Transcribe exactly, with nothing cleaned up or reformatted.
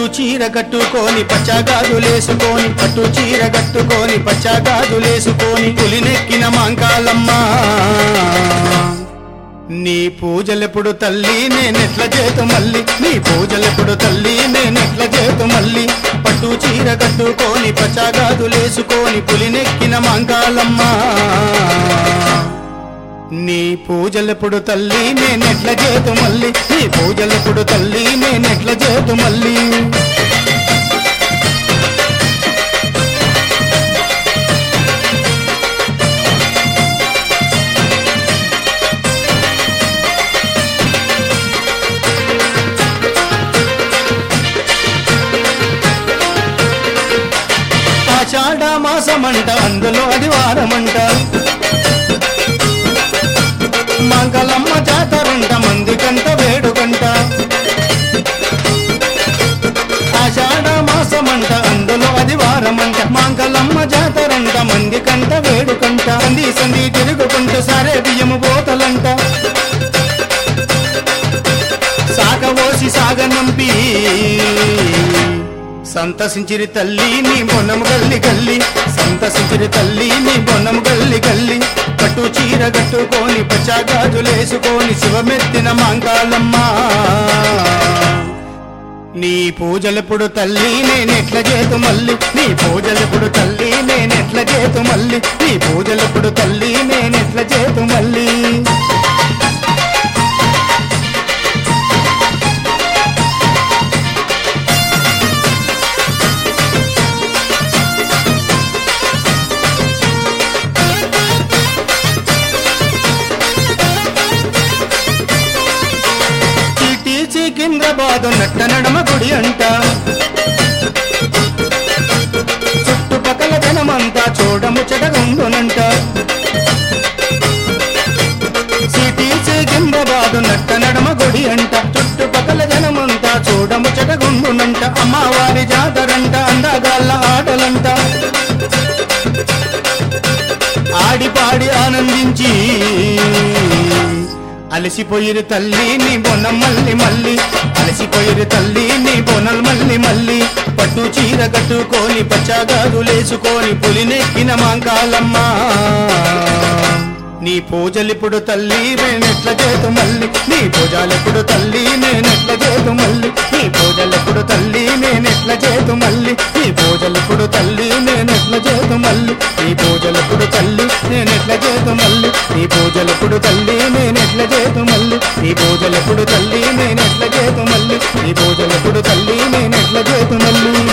చీర కట్టుకొని పచ్చగాజులేసుకొని పట్టు చీర కట్టుకొని పచ్చగాజులేసుకొని పులినెక్కిన మాంకాలమ్మ నీ పూజలెప్పుడు తల్లి నేనెట్ల చేతు మల్లి నీ పూజలెప్పుడు తల్లి నేనెట్ల చేతు మల్లి పట్టు చీర కట్టుకొని పచ్చగాజులేసుకొని పులినెక్కిన మాంకాలమ్మ నీ పూజలెప్పుడు తల్లి నేనెట్ల చేతు మల్లి నీ పూజలెప్పుడు తల్లి నేనెట్ల చేతు మల్లి ఆషాఢ మాసమంట అందులో అది వారమంట మంగళమ్మ జాతరంట మందికంట వేడుకంట ఆషాఢ మాసమంట అందులో అది వారమంట మంగళమ్మ జాతరంట మందికంట వేడుకంట సంధి సంధి తిరుగుకుంటూ సరే బియ్యము పోతలంట సాగవోసి సాగనంపి సంతసించిరి తల్లి నీ బొన్నము గల్లి గల్లి సంతసించిరి తల్లి నీ బొన్నము గల్లి గల్లి కట్టు చీర కట్టుకొని పచ్చగాజులేసుకొని శివమెత్తిన మాంకాలమ్మ నీ పూజలెప్పుడు తల్లి నేనెట్ల చేతు మల్లి నీ పూజలెప్పుడు తల్లి నేనెట్ల చేతు మల్లి నీ పూజలెప్పుడు తల్లి నేనెట్ల చేతు మల్లి సికింద్రాబాదు నట్ట నడమ గుడి అంట చుట్టుపక్కల జనమంతా చూడముచ్చటగుండునంట సిటీ సికింద్రాబాదు నట్ట నడమ గుడి అంట చుట్టుపక్కల జనమంతా చూడముచ్చటగుండునంట అమ్మవారి జాతరంట అందగాళ్ళ ఆటలంట ఆడిపాడి ఆనందించి అలసిపోయిరు తల్లి నీ బొనం మల్లి మల్లి అలసిపోయిరు తల్లి నీ బొనల్ మల్లి మల్లి పట్టు చీర కట్టుకొని పచ్చగాజులేసుకొని పులినెక్కిన మాంకాలమ్మ నీ పూజలిప్పుడు తల్లి నేనెట్ల చేతు మల్లి నీ పూజలెప్పుడు తల్లి నేనెట్ల చేతు మల్లి నీ పూజలెప్పుడు తల్లి నేనెట్ల చేతు మల్లి నీ పూజలెప్పుడు తల్లి నేనెట్ల చేతు మల్లి నీ పూజలెప్పుడు తల్లి నేనెట్ల చేతు మల్లి నీ పూజలెప్పుడు తల్లి నేనెట్ల చేతు మల్లి నీ పూజలెప్పుడు తల్లి నేనెట్ల చేతు మల్లి నీ పూజలెప్పుడు తల్లి నేనెట్ల చేతు మల్లి